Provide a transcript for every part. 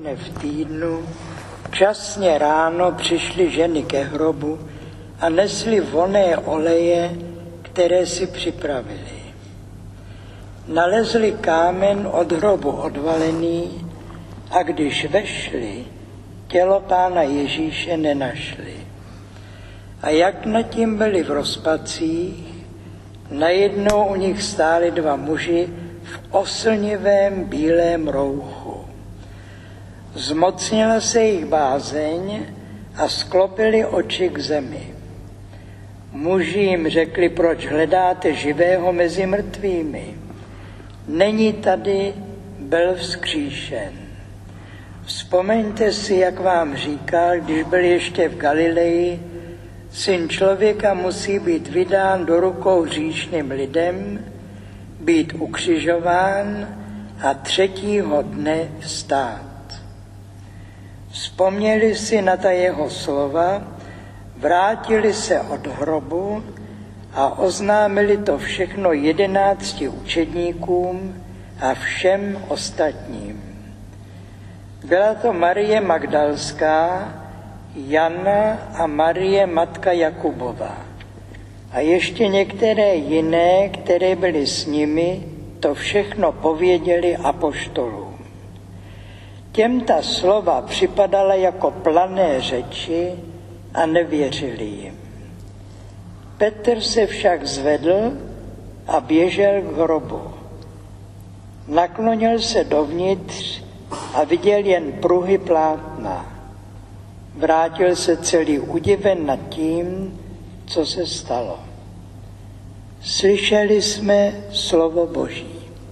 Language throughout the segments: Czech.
dne v týdnu časně ráno přišly ženy ke hrobu a nesly vonné oleje, které si připravili. Nalezli kámen od hrobu odvalený a když vešli, tělo Pána Ježíše nenašli. A jak nad tím byli v rozpacích, najednou u nich stáli dva muži v oslnivém bílém rouchu. Zmocnila se jich bázeň a sklopili oči k zemi. Muži jim řekli, proč hledáte živého mezi mrtvými? Není tady, byl vzkříšen. Vzpomeňte si, jak vám říkal, když byl ještě v Galileji, Syn člověka musí být vydán do rukou hříšným lidem, být ukřižován a třetího dne vstát. Vzpomněli si na ta jeho slova, vrátili se od hrobu a oznámili to všechno 11 učedníkům a všem ostatním. Byla to Marie Magdalská, Jana a Marie matka Jakubova. A ještě některé jiné, které byly s nimi, to všechno pověděli apoštolům. Těm ta slova připadala jako plané řeči a nevěřili jim. Petr se však zvedl a běžel k hrobu. Naklonil se dovnitř a viděl jen pruhy plátna. Vrátil se celý udiven nad tím, co se stalo. Slyšeli jsme slovo Boží.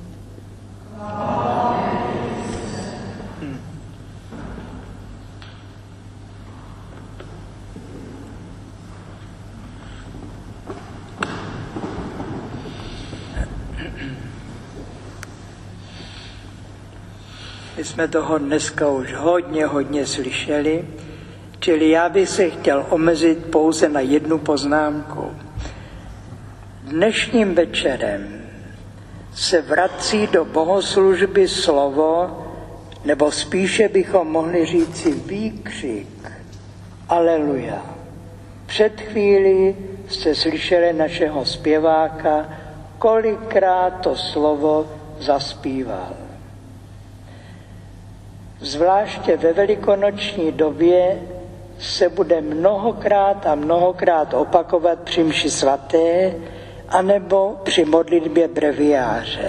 My jsme toho dneska už hodně slyšeli, čili já bych se chtěl omezit pouze na jednu poznámku. Dnešním večerem se vrací do bohoslužby slovo, nebo spíše bychom mohli říci výkřik Aleluja. Před chvílí jste slyšeli našeho zpěváka, kolikrát to slovo zaspíval. Zvláště ve velikonoční době se bude mnohokrát opakovat při mši svaté anebo při modlitbě breviáře.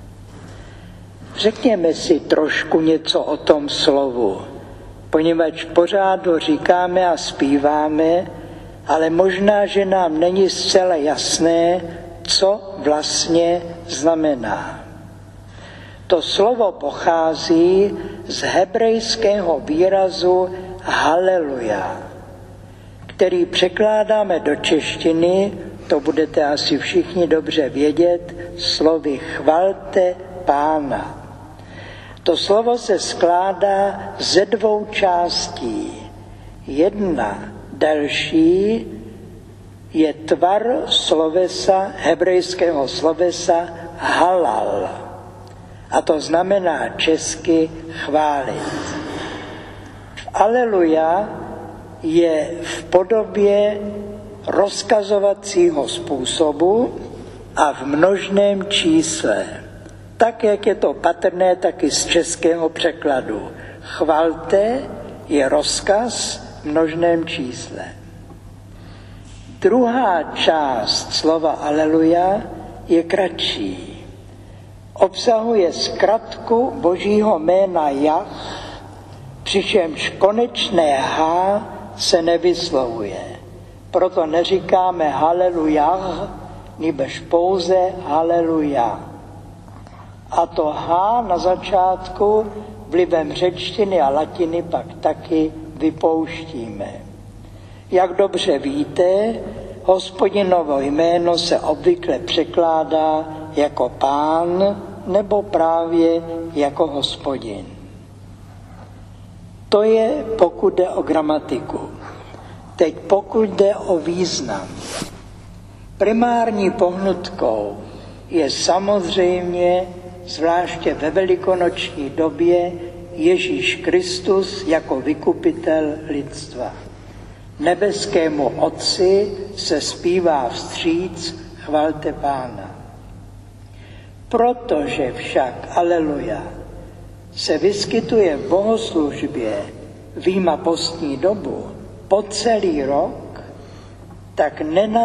Řekněme si trošku něco o tom slovu, poněvadž pořád ho říkáme a zpíváme, ale možná, že nám není zcela jasné, co vlastně znamená. To slovo pochází z hebrejského výrazu haleluja, který překládáme do češtiny, to budete asi všichni dobře vědět, slovy chvalte Pána. To slovo se skládá ze dvou částí. Jedna delší je tvar slovesa, hebrejského slovesa halal. A to znamená česky chválit. Aleluja je v podobě rozkazovacího způsobu a v množném čísle. Tak, jak je to patrné taky z českého překladu. Chvalte je rozkaz v množném čísle. Druhá část slova aleluja je kratší. Obsahuje zkratku Božího jména Jah, přičemž konečné H se nevyslovuje. Proto neříkáme halelujah, nýbrž pouze haleluja. A to H na začátku vlivem řečtiny a latiny pak taky vypouštíme. Jak dobře víte, Hospodinovo jméno se obvykle překládá jako Pán nebo právě jako Hospodin. To je, pokud jde o gramatiku. Teď pokud jde o význam. Primární pohnutkou je samozřejmě, zvláště ve velikonoční době, Ježíš Kristus jako vykupitel lidstva. Nebeskému Otci se zpívá vstříc, chvalte Pána. Protože však, aleluja, se vyskytuje v bohoslužbě vyjma postní dobu po celý rok, tak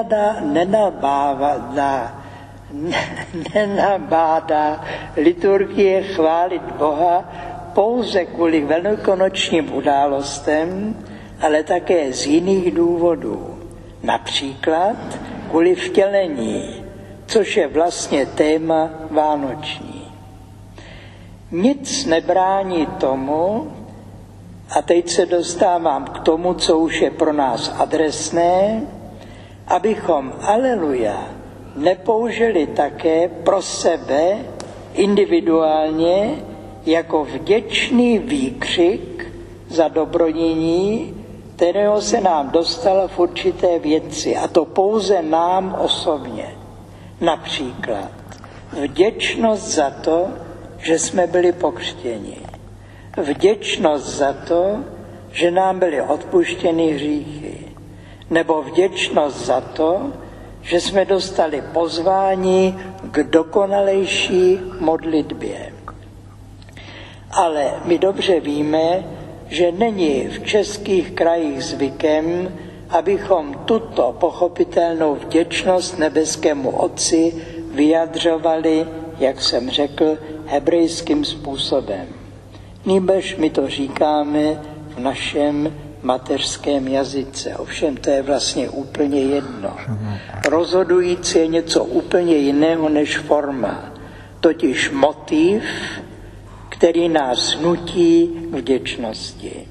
nenabádá liturgie chválit Boha pouze kvůli velikonočním událostem, ale také z jiných důvodů. Například kvůli vtělení, což je vlastně téma vánoční. Nic nebrání tomu, a teď se dostávám k tomu, co už je pro nás adresné, abychom aleluja nepoužili také pro sebe individuálně jako vděčný výkřik za dobrodění, kterého se nám dostalo v určité věci, a to pouze nám osobně. Například vděčnost za to, že jsme byli pokřtěni. Vděčnost za to, že nám byly odpuštěny hříchy. Nebo vděčnost za to, že jsme dostali pozvání k dokonalejší modlitbě. Ale my dobře víme, že není v českých krajích zvykem, abychom tuto pochopitelnou vděčnost nebeskému Otci vyjadřovali, jak jsem řekl, hebrejským způsobem. Nýbrž my to říkáme v našem mateřském jazyce. Ovšem to je vlastně úplně jedno. Rozhodující je něco úplně jiného než forma, totiž motiv, který nás nutí k vděčnosti.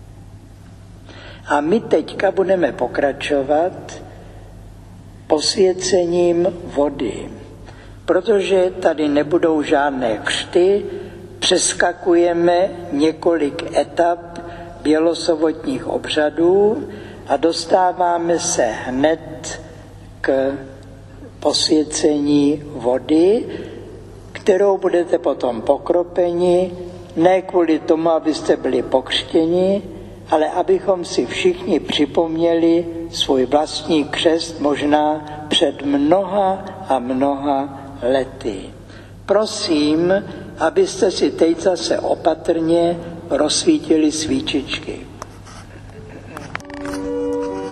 A my teďka budeme pokračovat posvěcením vody. Protože tady nebudou žádné křty, přeskakujeme několik etap bělosobotních obřadů a dostáváme se hned k posvěcení vody, kterou budete potom pokropeni, ne kvůli tomu, abyste byli pokřtěni, ale abychom si všichni připomněli svůj vlastní křest možná před mnoha a mnoha lety. Prosím, abyste si teď zase opatrně rozsvítili svíčičky.